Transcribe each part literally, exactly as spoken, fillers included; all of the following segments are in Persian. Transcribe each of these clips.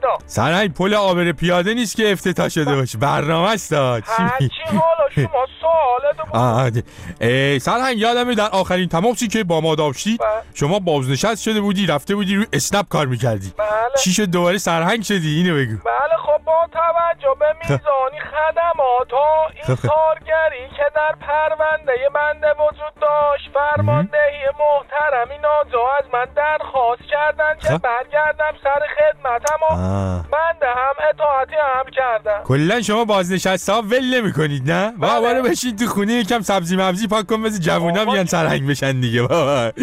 خریدا. سرهنگ پل عابر پیاده نیست که افتتاح شده باشه، برنامه است. هرچی حالا شما سوالتو بود. سرهنگ یادمه در آخرین تماسی که با ما داشتید شما بازنشست شده بودی، رفته بودی روی اسنپ کار میکردی. بله. چی شد دوباره سرهنگ شدی؟ اینو بگو. بله خب با توجه به میزانی خدمات و این کارگری که در پرونده بنده وجود داشت، فرماندهی محترمی نازو از من درخواست کردن که برگردم سر خدمتم و بنده هم اطاعتی هم کردم. کلا شما بازنشسته ها ول نمی‌کنید نه؟ بابا برو بشین تو خونه یکم سبزی مبزی پاک کن مثل جوونا بیان سرهنگ بشن دیگه بابا.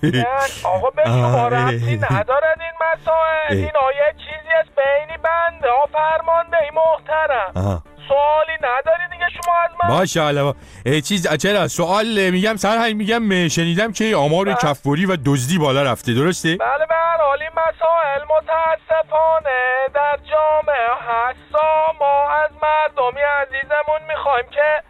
آقا به شما ربطی ندارد این مسائل. اینا یه چیزی است بینی بنده و فرماندهی محترم. سوالی نداری دیگه شما از من؟ ماشاءالله. چیز چرا سوال میگم سرهنگ، میگم شنیدم که آمار کفبری و دزدی بالا رفته، درسته؟ بله به هر حال این مسائل متاسفانه در جامعه هستا. ما از مردمی عزیزمون میخوایم که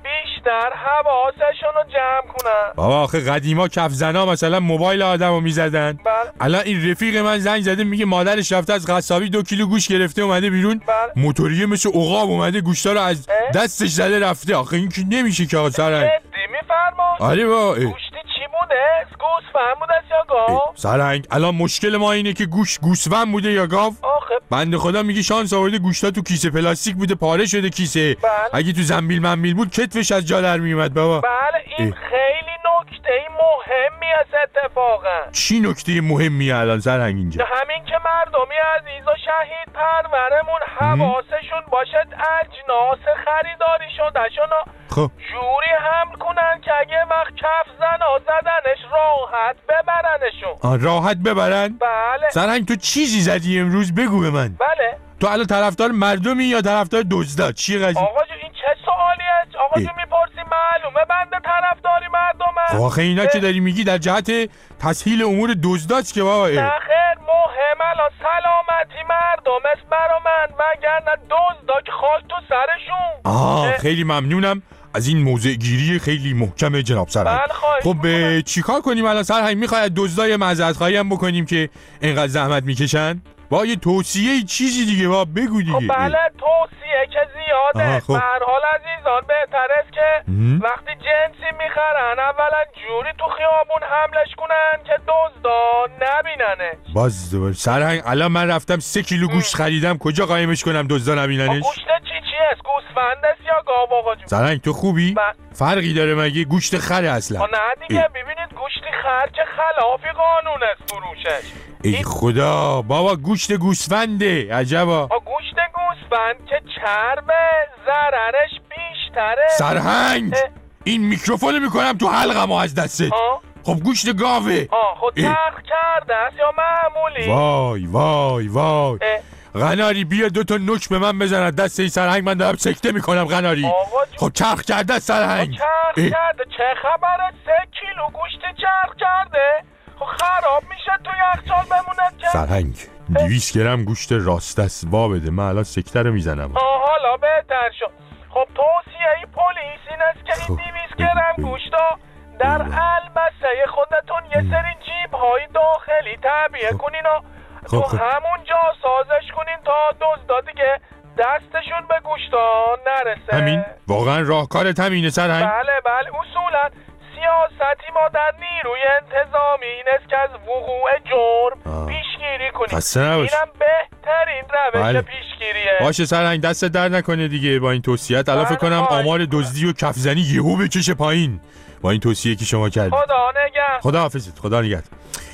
بیشتر حواسشون رو جمع کنن. بابا آخه قدیما کف زنا مثلا موبایل آدمو میزدن. بله. الان این رفیق من زنگ زده میگه مادرش رفته از قصابی دو کیلو گوش گرفته اومده بیرون. بله. موتوریه مثل عقاب اومده گوشتا رو از اه؟ دستش زده رفته. آخه این که نمیشه که سرهنگ. جدی میفرمایید؟ آره با گوشتی چی بوده؟ گوسفند بوده یا گاو؟ سرهنگ الان مشکل ما اینه که گوش گوسفند بوده یا گاو؟ آخه بنده خدا میگه شانس آورده گوشتا تو کیسه پلاستیک بوده، پاره شده کیسه. بله. اگه تو زنبیل منبیل بود کتفش از جا در میومد بابا. بله این اه. خیلی نکته مهمی است اتفاقا. چی نکته مهمی الان سرهنگ اینجا؟ همین که مردمی عزیز و شهید پرورمون حواسشون باشد اجناس خریداری شدهشون خب جوری حمل کنن که اگه وقت کف زنا زدنش راحت ببرنشون. آه راحت ببرن؟ بله. سرهنگ تو چیزی زدی امروز بگو به من. بله. تو الان طرفدار مردمی یا طرفدار دزدا؟ چی قضیه؟ آقا جو این چه سوالی است؟ آقا جو میپرسی معلومه بنده طرفداری مردمه. آخه اینا که داری میگی در جهت تسهیل امور دزداست که بابا. نه خیر مهم الان سلامتی مردم است برا من، وگرنه دزدا که خاک تو سرشون. آه خیلی ممنونم از این موضع گیری خیلی محکمه جناب سرهنگ. خب چیکار کنیم الان سرهنگ؟ میخوای دزدای معذرت خواهی هم بکنیم که اینقدر زحمت میکشن؟ با یه توصیه چیزی دیگه با بگو دیگه. خب بله توصیه که زیاده. خب. به هر حال عزیزان بهتر است که وقتی جنسی میخرن اولا جوری تو خیابون حملش کنن که دزدا نبیننه. باز دوباره سرهنگ الان من رفتم سه کیلو گوشت خریدم، کجا قایمش کنم دزدا نبیننش؟ گوشت چی چی است؟ گوسفند است یا گاو آقا جون؟ سرهنگ تو خوبی؟ با... فرقی داره مگه؟ گوشت خره اصلا. نه دیگه ببینید گوشت خر که خلافی قانون است فروشش. ای این... خدا بابا گوشت گوسفنده. عجبا. گوشت گوسفند که چربه ضررش بیشتره. سرهنگ اه... این میکروفونو میکنم تو حلقمو از دستت. آه؟ خب گوشت گاوه. آه خود تخت کرده است یا معمولی؟ وای وای وای قناری بیا دو تا نوک به من بزن از دست این سرهنگ، من دارم سکته میکنم قناری. خب چرخ کرده سرهنگ. چرخ کرده چه خبره؟ سه کیلو گوشت چرخ کرده؟ خب خراب میشه تو یخچال بمونه که. سرهنگ دویست گرم گوشت راستس وا بده، من الان سکته رو میزنم. آه حالا بهتر شد. خب توصیه ای پلیس این است که این دویست گرم گوشتا در البسه خودتون یه سری جیب های داخلی تعبیه کنین و تو همونجا سازش کنین تا دزدا دیگه دستشون به گوشتا نرسه. همین واقعا راهکارت همینه سرهنگ؟ بله بله اصولا سیاستی ما در نیروی انتظامی این است که از وقوع جرم پیشگیری کنیم. اینم بهترین روش بله. پیشگیریه. باشه سرهنگ دست در نکنه دیگه با این توصیه‌ات. الان فکر کنم آمار دزدی و کفزنی یهو بکشه پایین با این توصیه که شما کردید. خدا نگهدار. خدا حافظت. خدا نگهدار.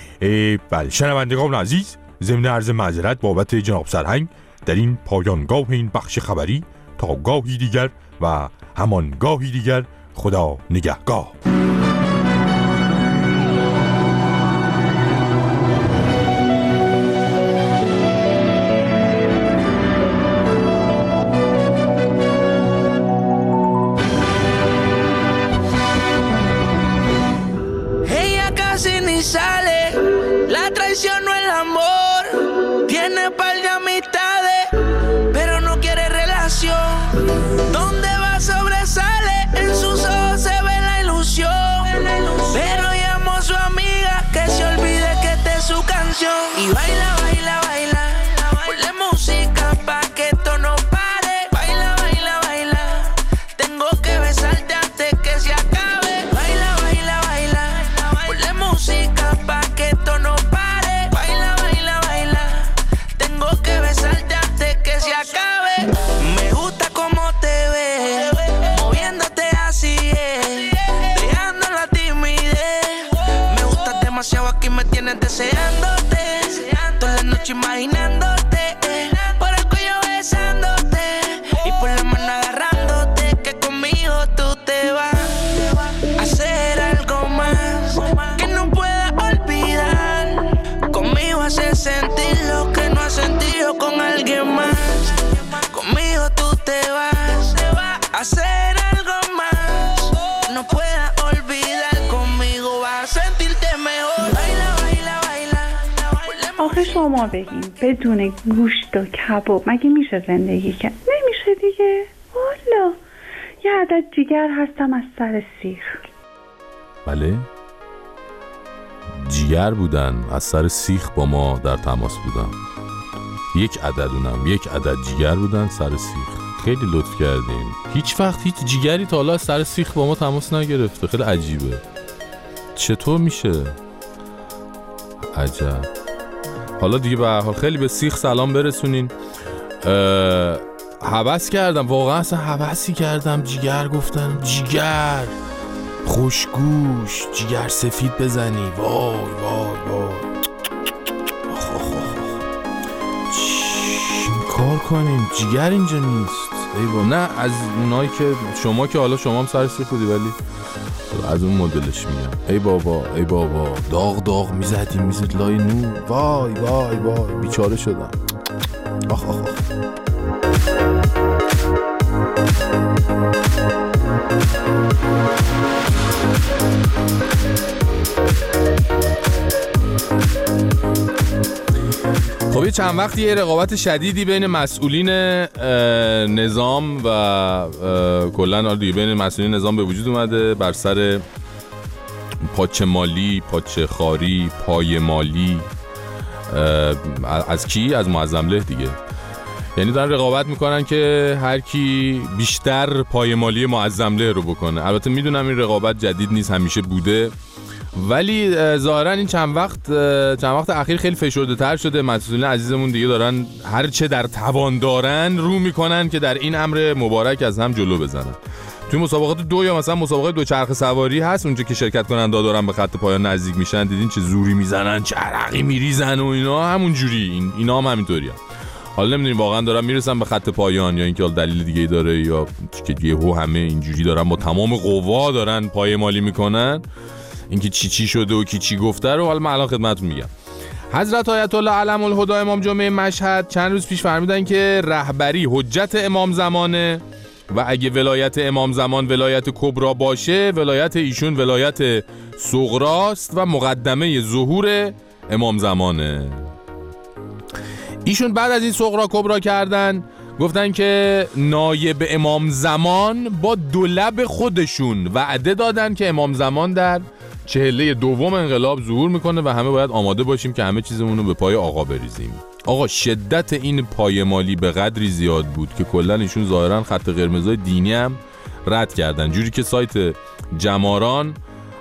بله شنوندگان عزیز، ضمن عرض معذرت بابت جناب سرهنگ در این پایانگاه این بخش خبری، تا گاهی دیگر و همان گاهی دیگر خدا نگهدار. Sale, la traición no es el amor, tiene par de amistades, pero no quiere relación, donde va sobresale, en sus ojos se ve la ilusión, pero llamó a su amiga que se olvide que esta es su canción, y baila, baila, baila, por la emoción. شما بگین بدون گوشت و کباب مگه میشه زندگی کرد؟ نمیشه دیگه. والا یه عدد جیگر هستم از سر سیخ. بله جیگر بودن از سر سیخ با ما در تماس بودن. یک عدد اونم یک عدد جیگر بودن سر سیخ. خیلی لطف کردین. هیچ وقت هیچ جیگری تا حالا از سر سیخ با ما تماس نگرفته. خیلی عجیبه. چطور میشه؟ عجب. حالا دیگه به هر حال خیلی به سیخ سلام برسونین. هوس کردم واقعا، اصلا هوسی کردم جیگر گفتن. جیگر خوشگوش جیگر سفید بزنی. وای وای وای چین کار کنیم جیگر اینجا نیست. ای با نه از اونایی که شما که حالا شما هم سر سیخ بودی ولی از اون مدلش میگم. ای بابا ای بابا داغ داغ میزدیم میزد لای نور. وای وای وای بیچاره شدم. آخ آخ آخ. خب یه چند وقتی یه رقابت شدیدی بین مسئولین نظام و کلن دیگه بین مسئولین نظام به وجود اومده بر سر پاچه مالی، پاچه خاری، پای مالی. از کی؟ از معظم له دیگه. یعنی دارن رقابت میکنن که هر کی بیشتر پای مالی معظم له رو بکنه. البته میدونم این رقابت جدید نیست، همیشه بوده، ولی ظاهرا این چند وقت چند وقت اخیر خیلی فشرده تر شده. مسئولین عزیزمون دیگه دارن هر چه در توان دارن رو میکنن که در این امر مبارک از هم جلو بزنن. توی مسابقات دو یا مثلا مسابقات دوچرخه سواری هست، اونجا که شرکت کننده دارن به خط پایان نزدیک میشن، دیدین چه زوری میزنن، چه عرقی میریزن و اینا، همون جوری این اینا هم همینطوریه. حالا نمیدونیم واقعا دارن میرسن به خط پایان یا اینکه دلیل دیگه‌ای داره یا که یهو همه اینجوری دارن با تمام قوا دارن پای مالی میکنن. اینکه چی چی شده و کی چی گفته رو حالا من الان خدمتتون میگم. حضرت آیت الله علم الهدی امام جمعه مشهد چند روز پیش فرمودن که رهبری حجت امام زمانه و اگه ولایت امام زمان ولایت کبرا باشه، ولایت ایشون ولایت صغراست و مقدمه ظهور امام زمانه. ایشون بعد از این صغرا کبرا کردن گفتن که نایب امام زمان با دو لب خودشون وعده دادن که امام زمان در چهله دوم انقلاب ظهور میکنه و همه باید آماده باشیم که همه چیزمون رو به پای آقا بریزیم. آقا شدت این پایمالی به قدری زیاد بود که کلا ایشون ظاهرا خط قرمزای دینی هم رد کردن، جوری که سایت جماران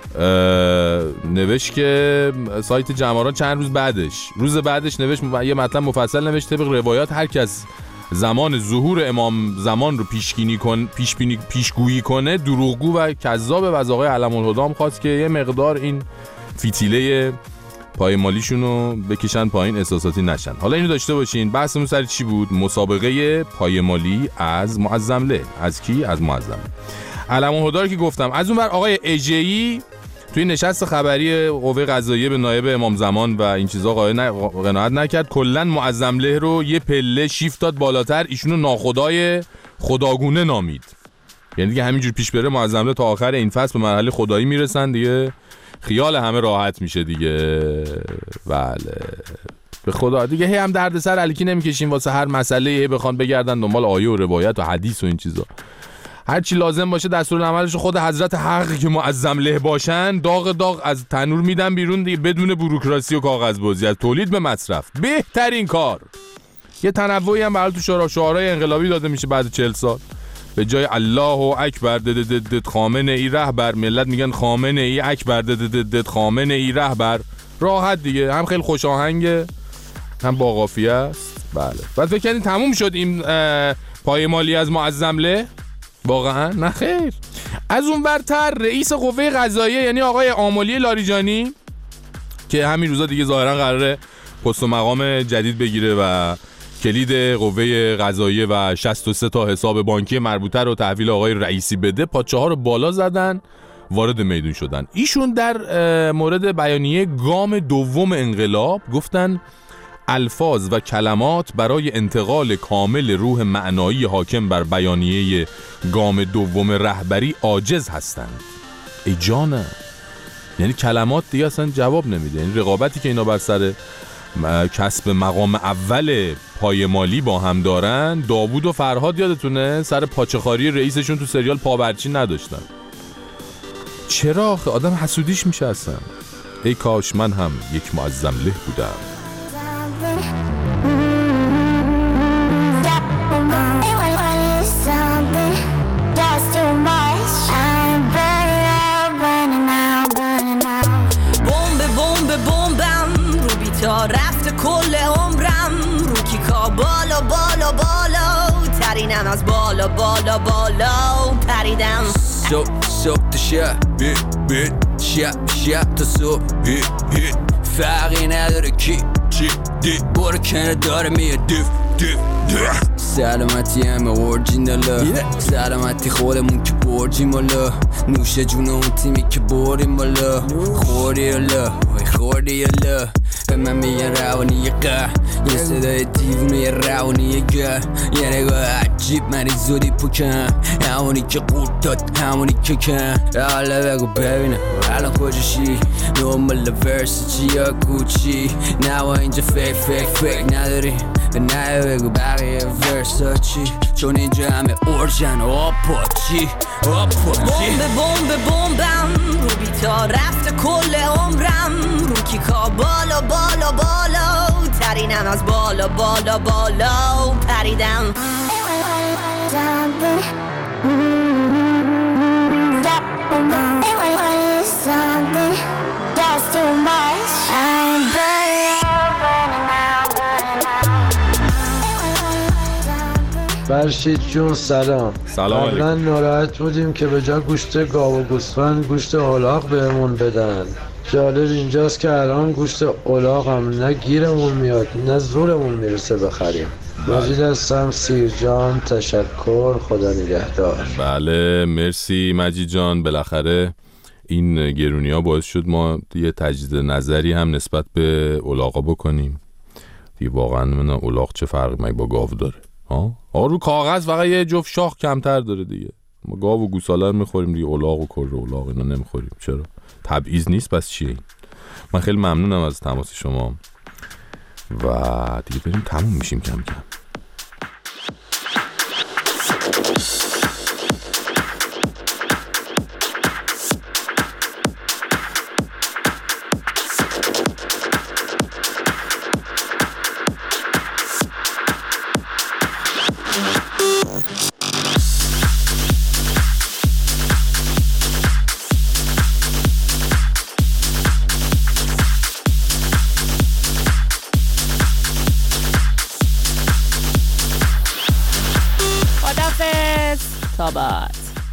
نوشت که سایت جماران چند روز بعدش روز بعدش نوشت یه مطلب مفصل نوشت طبق روایات هر کس زمان ظهور امام زمان رو پیشگویی کن پیش بینی پیشگویی کنه دروغگو و کذابه و از آقای علم الهدی هم خواست که یه مقدار این فتیله پای مالیشون رو بکشن پایین، احساساتی نشن. حالا اینو داشته باشین. بحثمون سر چی بود؟ مسابقه پای مالی از معظم له. از کی؟ از معظم علم الهدی که گفتم. از اون ور آقای اژه‌ای توی نشست خبری قوه قضاییه به نایب امام زمان و این چیزا قناعت نکرد، کلا معظم له رو یه پله شیفت داد بالاتر، ایشونو ناخدای خداگونه نامید. یعنی دیگه همینجور پیش بره معظم له تا آخر این فصل به مرحله خدایی میرسن دیگه، خیال همه راحت میشه دیگه. بله به خدا دیگه هی هم دردسر الکی نمیکشیم واسه هر مسئله هی بخوان بگردن دنبال آیه و روایت و حدیث و این چیزا. هر چی لازم باشه دستورالعملش خود حضرت حق که معظم له باشن داغ داغ از تنور میدن بیرون دیگه، بدون بوروکراسی و کاغذبازی، از تولید به مصرف. بهترین کار. یه تنوعی هم برای تو شعار شعارهای انقلابی داده میشه بعد چهل سال. به جای الله اکبر دد دد دد خامنه ای رهبر، ملت میگن خامنه ای اکبر دد دد دد خامنه ای رهبر. راحت دیگه، هم خیلی خوش آهنگه هم با قافیه است. بله. بعد فکر کنید تموم شد این پای مالی از معظم له؟ واقعا نه خیر. از اون برتر رئیس قوه قضاییه یعنی آقای آملی لاریجانی که همین روزا دیگه ظاهرا قراره پست و مقام جدید بگیره و کلید قوه قضاییه و شصت و سه تا حساب بانکی مربوطه رو تحویل آقای رئیسی بده، پاچه ها رو بالا زدن، وارد میدون شدن. ایشون در مورد بیانیه گام دوم انقلاب گفتن الفاظ و کلمات برای انتقال کامل روح معنایی حاکم بر بیانیه گام دوم رهبری عاجز هستند. ای جانم، یعنی کلمات دیگه اصلا جواب نمیده. یعنی رقابتی که اینا بر سر کسب مقام اول پایمالی با هم دارن. داوود و فرهاد یادتونه سر پاچه‌خواری رئیسشون تو سریال پاورچین نداشتن. چرا آخه آدم حسودیش میشه اصلا. ای کاش من هم یک معظم له بودم. تا رفت کل عمرم رو کیکا بالا بالا بالا ترینم از بالا بالا بالا پریدم صبح صبح تا شب بیت بیت شب شب تا صبح هیت هیت فرقی نداره کی چی دی برو کنه داره میه دیف دیف دیف سلامتی همه اورجیناله سلامتی خودمون که برجیم بالا نوش جون اون تیمی که بریم بالا خوردی الا خوردی الا به من میگن روانی قه یه صدای دیوونه روانی گه یه نگاه عجیب منی زودی پوکن همونی که قورت داد همونی که کن حالا بگو ببینم الان کجاشی نومال ورس چی یا کوچی نوا اینجا فیک فیک فیک نداری نه بگو بقیه ورسا چی چون اینجا همه اورجن آپاچی آپاچی بمب بمب بمبم رو بیتا رفت کل عمرم رو کیکا بالا بالا بالا ترینم از بالا بالا بالا پریدم فرشید جون سلام. سلام. قبلا ناراحت بودیم که به جا گوشت گاو و گوسفند گوشت الاغ بهمون بدن. جالب اینجاست که الان گوشت الاغ هم نه گیرمون میاد نه زورمون میرسه بخریم. مجید هستم سیر جان، تشکر، خدا نگهدار. بله مرسی مجید جان. بالاخره این گرونی ها باعث شد ما یه تجدید نظری هم نسبت به الاغا بکنیم. دیگه واقعا من الاغ چه فرقی من با گاو داره؟ ها رو کاغذ فقط یه جفت شاخ کمتر داره دیگه. ما گاو و گوساله رو میخوریم دیگه، الاغ و کره الاغ اینا نمیخوریم. چرا؟ تبعیض نیست پس چیه این؟ من خیلی ممنونم از تماس شما و دیگه بریم تموم میشیم کم کم. تابت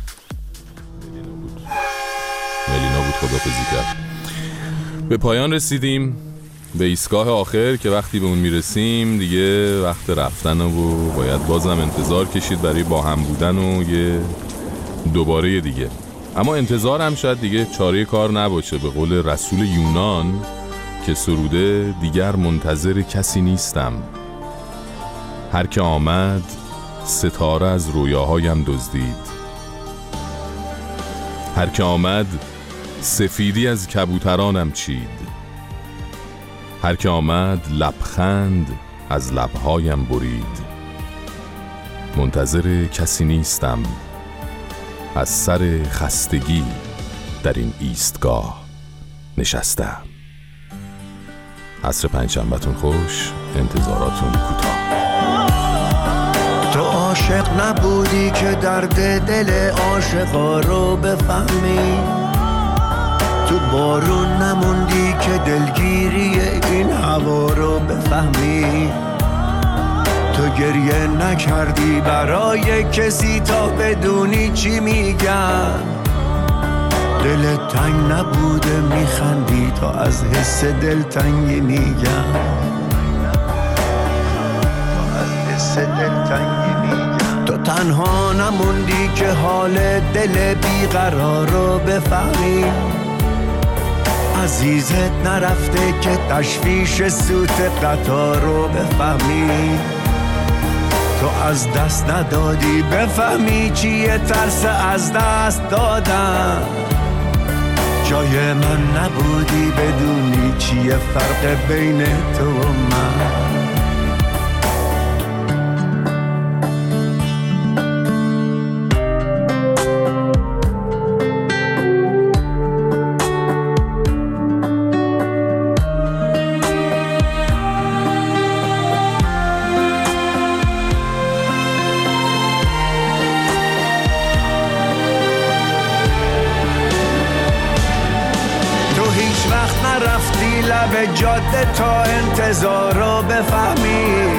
ملینا بود خدافظی کرد. به پایان رسیدیم، به ایستگاه آخر که وقتی به اون میرسیم دیگه وقت رفتن و باید بازم انتظار کشید برای با هم بودن و یه دوباره دیگه. اما انتظار هم شاید دیگه چاره کار نباشه. به قول رسول یونان که سروده دیگر منتظر کسی نیستم، هر که آمد ستاره از رویاهایم دزدید، هر که آمد سفیدی از کبوترانم چید، هر که آمد لبخند از لبهایم برید. منتظر کسی نیستم، از سر خستگی در این ایستگاه نشستم. عصر پنجشنبه‌تون خوش، انتظاراتون کوتاه. تو عاشق نبودی که درد دل عاشقا رو بفهمی، تو بارون نموندی که دلگیری این هوا رو بفهمی، تو گریه نکردی برای کسی تا بدونی چی میگن، دل تنگ نبوده میخندی تا از حس دلتنگی میگن، تا از حس دلتنگی میگن. تو تنها نموندی که حال دل بیقرار رو بفهمی، عزیزت نرفته که تشویش سوت قطار رو بفهمی، تو از دست ندادی بفهمی چیه ترس از دست دادن، جای من نبودی بدونی چیه فرق بین تو و من. لب جاده تا انتظار رو بفهمی،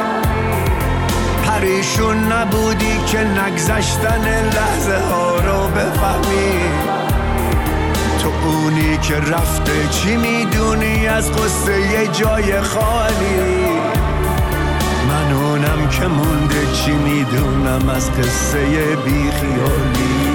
پریشون نبودی که نگذشتن لحظه ها رو بفهمی. تو اونی که رفته چی میدونی از قصه یه جای خالی، من اونم که مونده چی میدونم از قصه بی خیالی.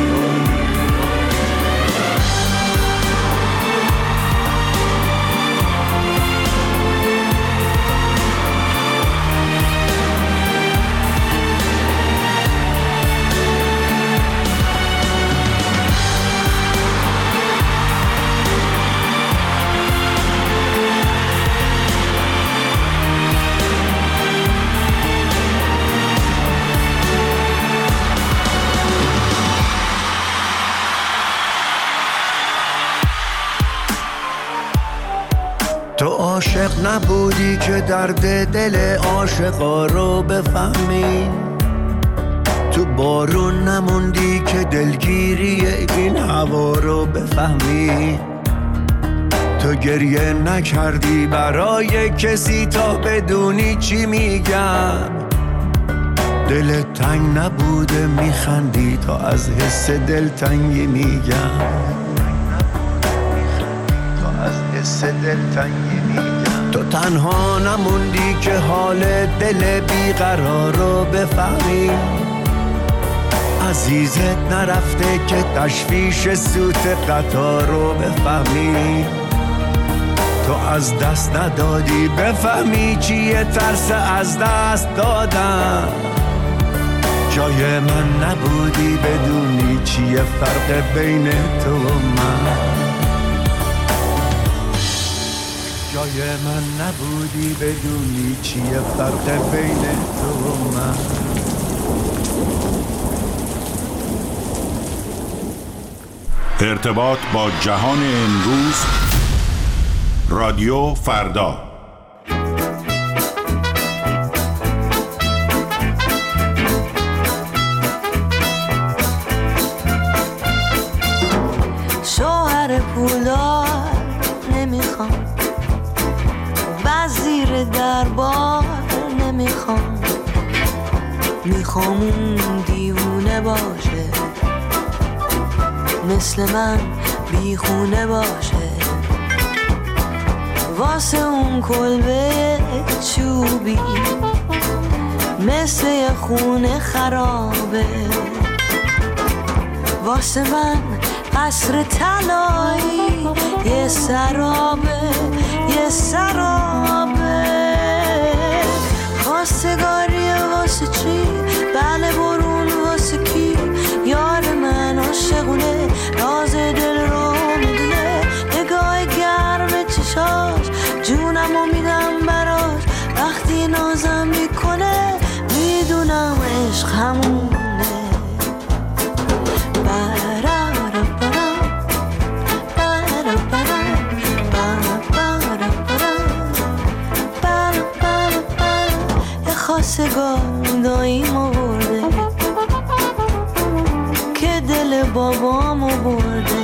تو عاشق نبودی که درد دل عاشقا رو بفهمی، تو بارون نموندی که دلگیری این هوا رو بفهمی. تو گریه نکردی برای کسی تا بدونی چی میگم، دل تنگ نبوده میخندی تا از حس دلتنگی میگم، حس دلتنگی میگم. تو تنها نموندی که حال دل بیقرار رو بفهمی، عزیزت نرفته که تشویش سوت قطار رو بفهمی. تو از دست ندادی بفهمی چیه ترس از دست دادن، جای من نبودی بدونی چیه فرق بین تو و من. جای من نبودی بدونی چیه فرق بین تو و من. ارتباط با جهان امروز، رادیو فردا. شوهر پولدار نمیخوام، وزیر دربار نمیخوام، میخوام اون دیوونه باشه، مثل من بیخونه باشه، واسه اون کلبه چوبی مثل یه خونه خرابه، واسه من قصر طلایی یه سرابه، یه سرابه. خواستگاریه واسه چی؟ بله برون واسه کی؟ یار من عاشقونه، راز دل رو میدونه، نگاه گرم چشاش جونمو میدم براش، وقتی نازم میکنه میدونم عشق همونه. خواستگار داییمو برده که دل بابامو برده،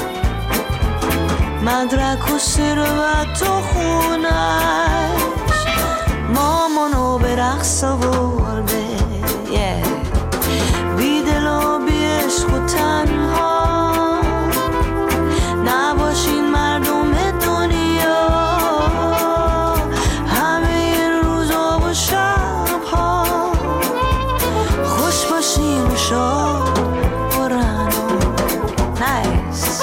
مدرک و ثروت و خونش مامانو به رقص آورده، بی دل و بی عشق و تنها نباشین مردم دنیا، همه روزا و شبها خوش باشین و شاد و رنا. نایس.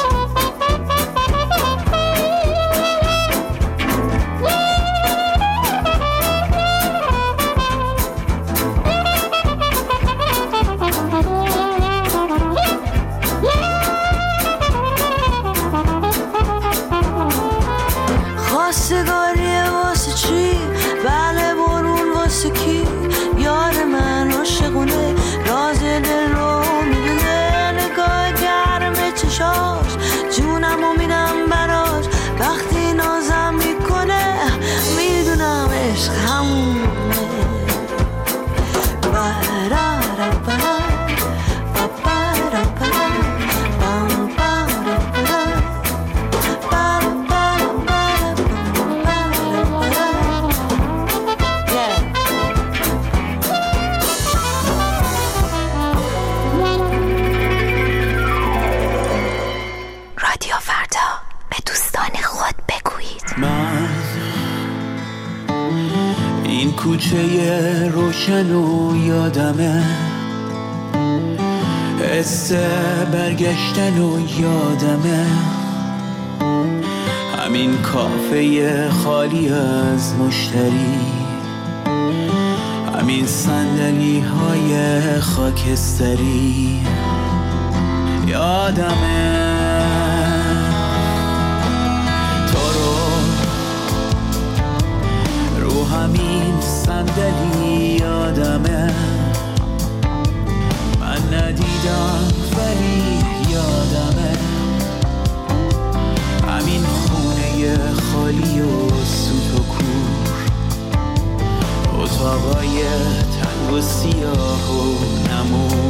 کوچه روشن و یادمه، حس برگشتن و یادمه، همین کافه خالی از مشتری، همین صندلی های خاکستری، یادمه تو رو رو همین صندلی، یادمه من ندیدم ولی یادمه همین خونه خالی و سوت و کور، اتاقای تنگ و سیاه و نمور،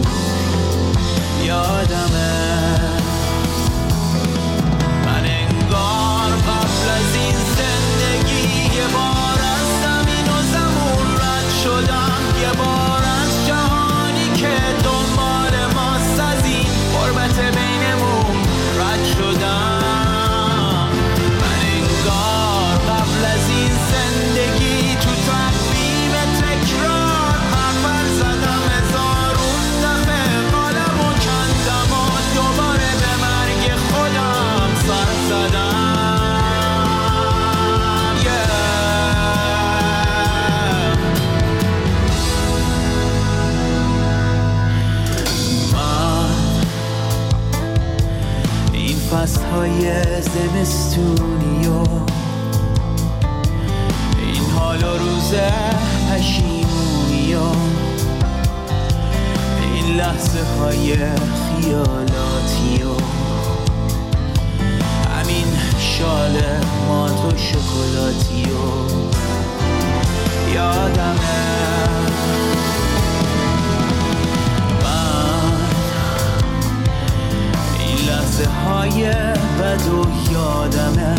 یادمه من انگار قبل از این زندگی یه بار از زمین و زمون رد شدم، یه بار از جهانی که دنبال ماست از این غربت بینمون رد شدم، من انگار قبل از این زندگی تو تقویم تکرار حرفر زدم، هزارون دفعه قالم و کندم و دوباره به مرگ خودم سر زدم. فصل‌های زمستونی و این حال و روز پشیمونی و این لحظه های خیالاتی و همین شال مات و شکلاتی و یادمه لحظه های بد و یادمه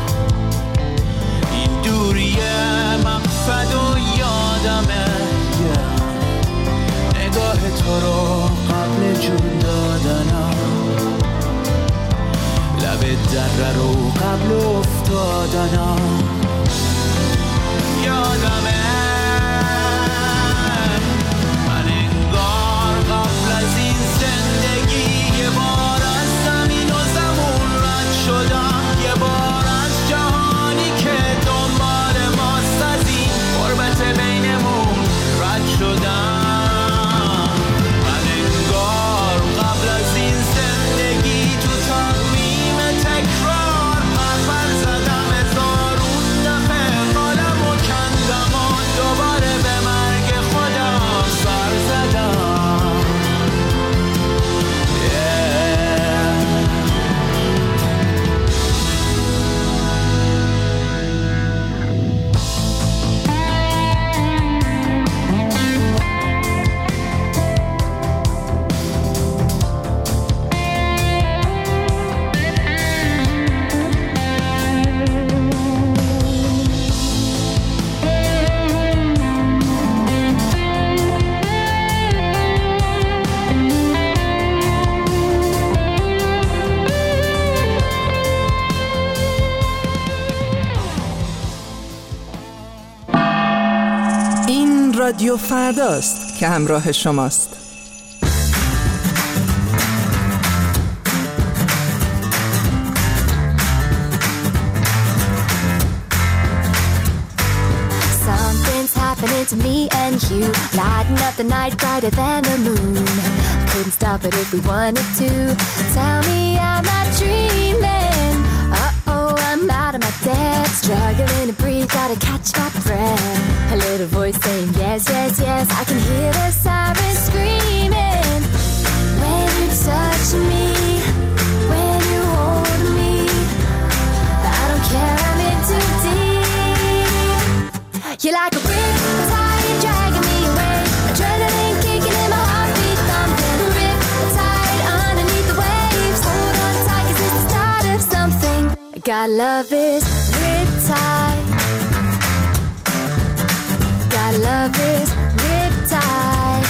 این دوری مقصد و یادمه نگاه تو رو قبل جون دادنم، لب دره رو قبل افتادنم، یادمه من انگار قبل از این زندگی یه بار شدم، یه بار از جهانی که دنبال ماست از این غربت بینمون رد شدم، من انگار قبل از این زندگی تو تقویم تکرار حرفر زدم، هزارون دفعه قالم و کندم و دوباره به مرگ خودم سر زدم. رادیو فرداست که همراه شماست. Something's happening to me and you, lighting up the night brighter than the moon. Couldn't stop it if we wanted to. Tell me I'm not dreaming. Uh-oh, I'm out of my depth, struggling to breathe, gotta catch my breath. A little voice saying yes, yes, yes, I can hear the sirens screaming. When you touch me, when you hold me, I don't care, I'm in too deep. You're like a riptide, you're dragging me away, adrenaline kicking in my heart God love is riptide. God love is riptide.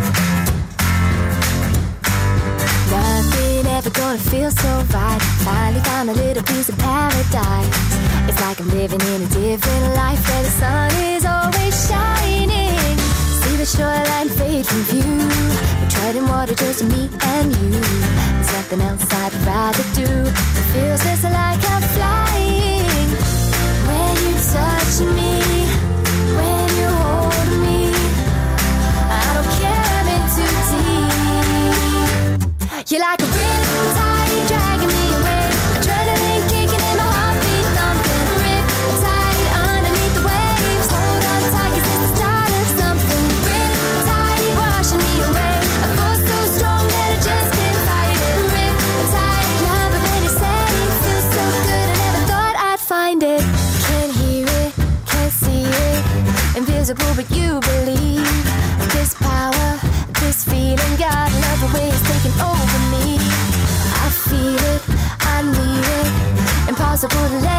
Nothing ever gonna feel so right. Finally found a little piece of paradise. It's like I'm living in a different life where the sun is always shining. See the shoreline fade from view. We're treading water just me and you. There's nothing else I'd rather do. It feels just like I'm flying. When you touch me, when you hold me, I don't care, I'm in too deep. You're like a riptide dragging me away. Adrenaline kicking in my heartbeat thumping. Riptide underneath the waves. Hold on tight 'cause it's the start of something. Riptide washing me away. A force so strong that I just can't fight it. Riptide love it when you say it. Feels so good I never thought I'd find it. Can't hear it, can't see it. Invisible but you believe. This power, this feeling, God love the way it's taking over me. I feel it, I need it. Impossible to let